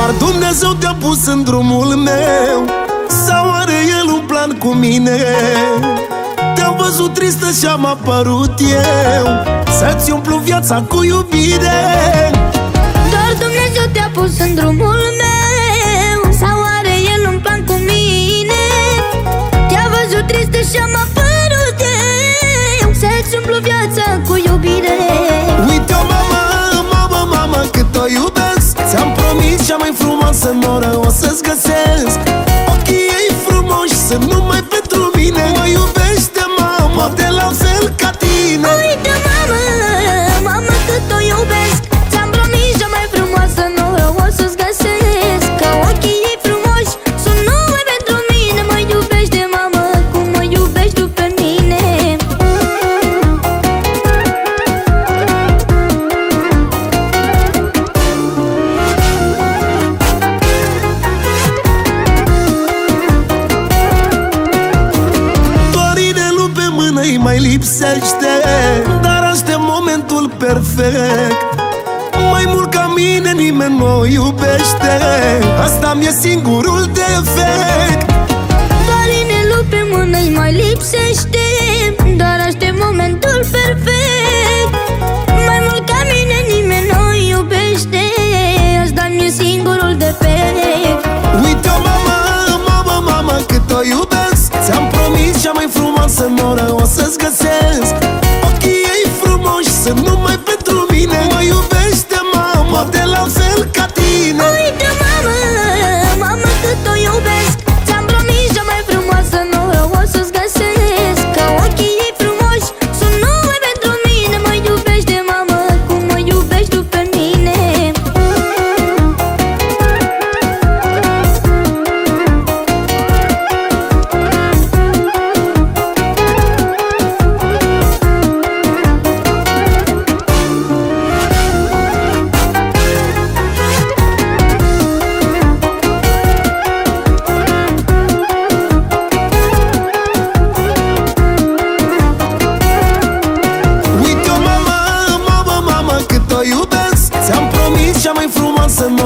Doar Dumnezeu te-a pus în drumul meu, sau are El un plan cu mine? Te-am văzut tristă și-am apărut eu, să-ți umplu viața cu iubire. Doar Dumnezeu te-a pus în drumul meu, sau are El un plan cu mine? Te-a văzut tristă și-am apărut eu, să-ți umplu viața cu iubire. Uite-o, mama, mama, mama, cât o iubesc. Ți-am promis cea mai frumoasă noră o să-ți găsesc. Ochii ei frumoși sunt numai pentru mine. Mă iubește, mama, de la fel ca tine. Uite, mama, mama, cât o iubesc. Ți-am promis cea mai frumoasă noră o să-ți găsesc. Că ochii ei frumoși sunt numai pentru mine. Mă iubește, mama, cum mă iubești tu pe mine. Îi mai lipsește, dar aștept momentul perfect. Mai mult ca mine nimeni nu o iubește, asta mi-e singurul defect. Doar inelul pe mână îi mai lipsește, dar aștept momentul perfect. Mai mult ca mine nimeni nu o iubește, asta mi-e singurul defect. Uite-o, mama, mama, mama, cât o iubesc. Ți-am promis cea mai frumoasă noră o să-ți găsesc. Ochii ei frumoși sunt numai pentru mine. Mă iubește, mama, de la fel ca tine. Uite, mama, mama, cât o iubesc. Ți-am promis cea mai frumoasă noră o să-ți găsesc. Că ochii ei frumoși sunt numai pentru mine. Mă iubește, mama, cum mă iubești tu pe mine. Ți-am promis cea mai frumoasă